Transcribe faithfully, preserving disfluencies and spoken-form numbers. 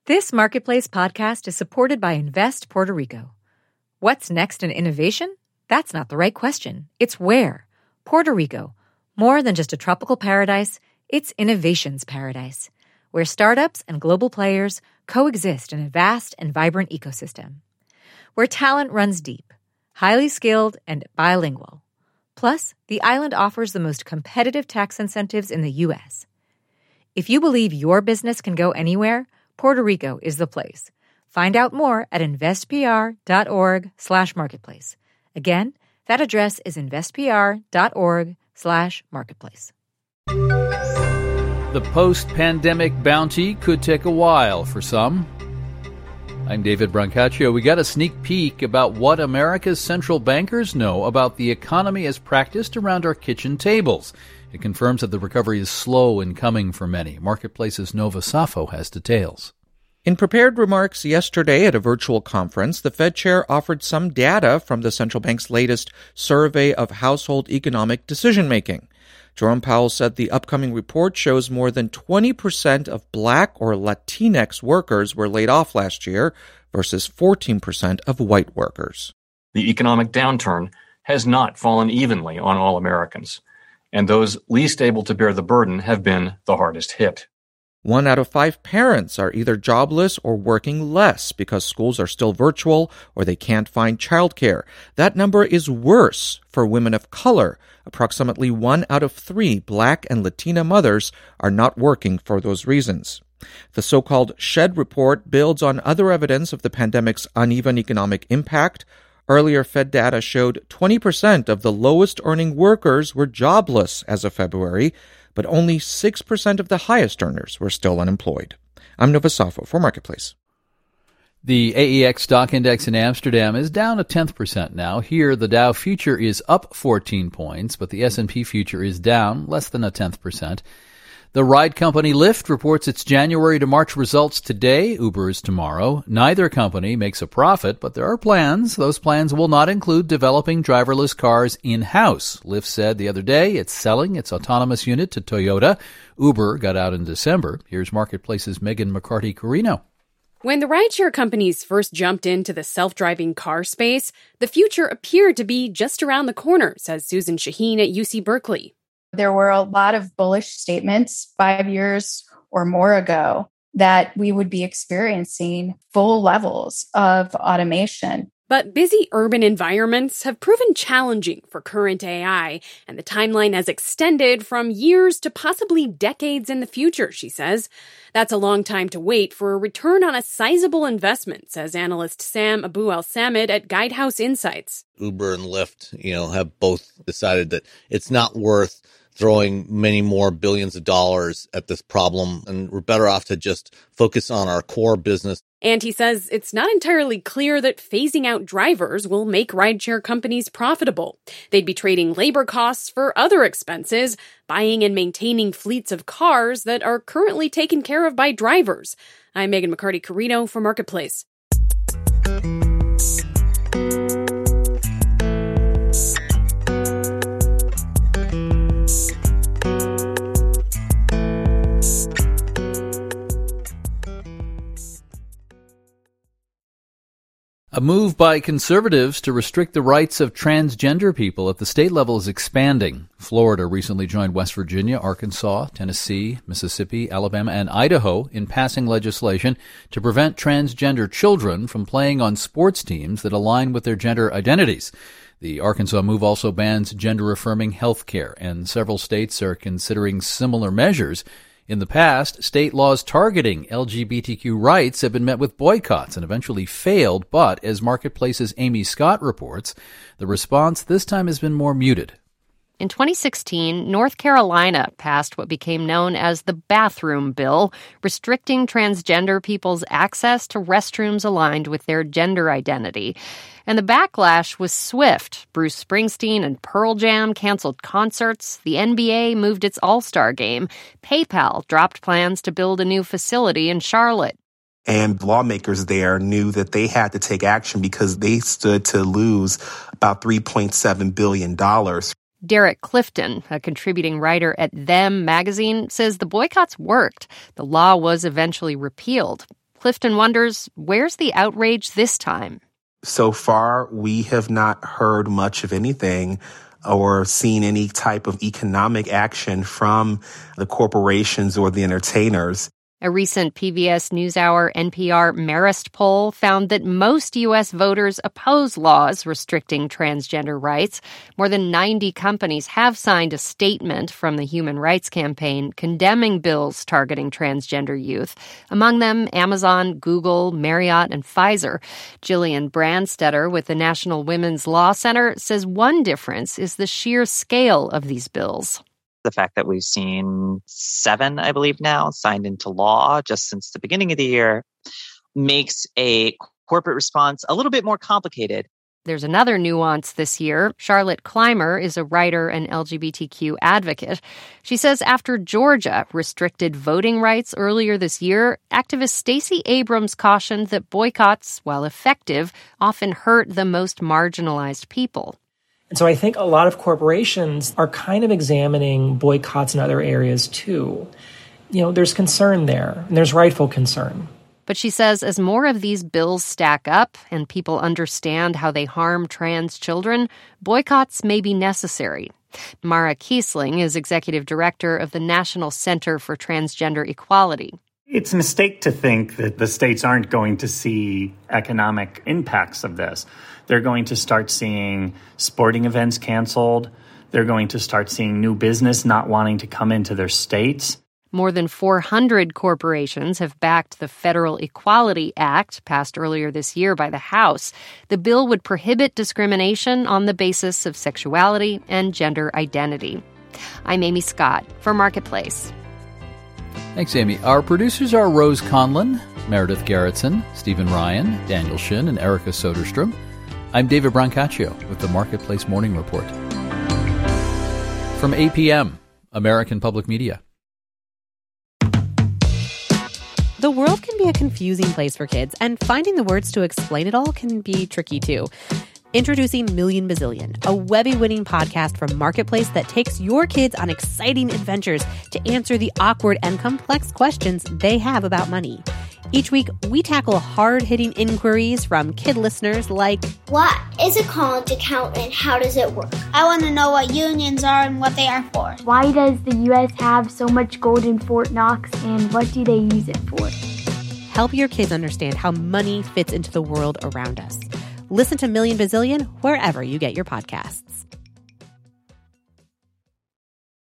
This Marketplace podcast is supported by Invest Puerto Rico. What's next in innovation? That's not the right question. It's where. Puerto Rico. More than just a tropical paradise, it's innovation's paradise, where startups and global players coexist in a vast and vibrant ecosystem. Where talent runs deep, highly skilled, and bilingual. Plus, the island offers the most competitive tax incentives in the U S. If you believe your business can go anywhere, Puerto Rico is the place. Find out more at investpr.org slash marketplace. Again, that address is investpr.org slash marketplace. The post-pandemic bounty could take a while for some. I'm David Brancaccio. We got a sneak peek about what America's central bankers know about the economy as practiced around our kitchen tables. It confirms that the recovery is slow in coming for many. Marketplace's Nova Safo has details. In prepared remarks yesterday at a virtual conference, the Fed chair offered some data from the central bank's latest survey of household economic decision-making. Jerome Powell said the upcoming report shows more than twenty percent of Black or Latinx workers were laid off last year versus fourteen percent of white workers. The economic downturn has not fallen evenly on all Americans, and those least able to bear the burden have been the hardest hit. One out of five parents are either jobless or working less because schools are still virtual or they can't find childcare. That number is worse for women of color. Approximately one out of three Black and Latina mothers are not working for those reasons. The so-called SHED report builds on other evidence of the pandemic's uneven economic impact. Earlier Fed data showed twenty percent of the lowest-earning workers were jobless as of February, but only six percent of the highest earners were still unemployed. I'm Nova Safo for Marketplace. The A E X stock index in Amsterdam is down a tenth percent now. Here, the Dow future is up fourteen points, but the S and P future is down less than a tenth percent. The ride company Lyft reports its January to March results today. Uber is tomorrow. Neither company makes a profit, but there are plans. Those plans will not include developing driverless cars in-house. Lyft said the other day it's selling its autonomous unit to Toyota. Uber got out in December. Here's Marketplace's Megan McCarty-Carino. When the rideshare companies first jumped into the self-driving car space, the future appeared to be just around the corner, says Susan Shaheen at U C Berkeley. There were a lot of bullish statements five years or more ago that we would be experiencing full levels of automation. But busy urban environments have proven challenging for current A I, and the timeline has extended from years to possibly decades in the future, she says. That's a long time to wait for a return on a sizable investment, says analyst Sam Abu Al-Samid at Guidehouse Insights. Uber and Lyft, you know, have both decided that it's not worth throwing many more billions of dollars at this problem, and we're better off to just focus on our core business. And he says it's not entirely clear that phasing out drivers will make rideshare companies profitable. They'd be trading labor costs for other expenses, buying and maintaining fleets of cars that are currently taken care of by drivers. I'm Megan McCarty-Carino for Marketplace. A move by conservatives to restrict the rights of transgender people at the state level is expanding. Florida recently joined West Virginia, Arkansas, Tennessee, Mississippi, Alabama, and Idaho in passing legislation to prevent transgender children from playing on sports teams that align with their gender identities. The Arkansas move also bans gender-affirming health care, and several states are considering similar measures. In the past, state laws targeting L G B T Q rights have been met with boycotts and eventually failed, but as Marketplace's Amy Scott reports, the response this time has been more muted. In twenty sixteen, North Carolina passed what became known as the Bathroom Bill, restricting transgender people's access to restrooms aligned with their gender identity. And the backlash was swift. Bruce Springsteen and Pearl Jam canceled concerts. The N B A moved its All-Star game. PayPal dropped plans to build a new facility in Charlotte. And lawmakers there knew that they had to take action because they stood to lose about three point seven billion dollars. Derek Clifton, a contributing writer at Them magazine, says the boycotts worked. The law was eventually repealed. Clifton wonders, where's the outrage this time? So far, we have not heard much of anything or seen any type of economic action from the corporations or the entertainers. A recent P B S NewsHour N P R Marist poll found that most U S voters oppose laws restricting transgender rights. More than ninety companies have signed a statement from the Human Rights Campaign condemning bills targeting transgender youth. Among them, Amazon, Google, Marriott, and Pfizer. Jillian Brandstetter with the National Women's Law Center says one difference is the sheer scale of these bills. The fact that we've seen seven, I believe now, signed into law just since the beginning of the year makes a corporate response a little bit more complicated. There's another nuance this year. Charlotte Clymer is a writer and L G B T Q advocate. She says after Georgia restricted voting rights earlier this year, activist Stacey Abrams cautioned that boycotts, while effective, often hurt the most marginalized people. And so I think a lot of corporations are kind of examining boycotts in other areas too. You know, there's concern there, and there's rightful concern. But she says as more of these bills stack up and people understand how they harm trans children, boycotts may be necessary. Mara Kiesling is executive director of the National Center for Transgender Equality. It's a mistake to think that the states aren't going to see economic impacts of this. They're going to start seeing sporting events canceled. They're going to start seeing new business not wanting to come into their states. More than four hundred corporations have backed the Federal Equality Act, passed earlier this year by the House. The bill would prohibit discrimination on the basis of sexuality and gender identity. I'm Amy Scott for Marketplace. Thanks, Amy. Our producers are Rose Conlon, Meredith Garrettson, Stephen Ryan, Daniel Shin, and Erica Soderstrom. I'm David Brancaccio with the Marketplace Morning Report. From A P M, American Public Media. The world can be a confusing place for kids, and finding the words to explain it all can be tricky too. Introducing Million Bazillion, a Webby-winning podcast from Marketplace that takes your kids on exciting adventures to answer the awkward and complex questions they have about money. Each week, we tackle hard-hitting inquiries from kid listeners like, what is a college account and how does it work? I want to know what unions are and what they are for. Why does the U S have so much gold in Fort Knox and what do they use it for? Help your kids understand how money fits into the world around us. Listen to Million Bazillion wherever you get your podcasts.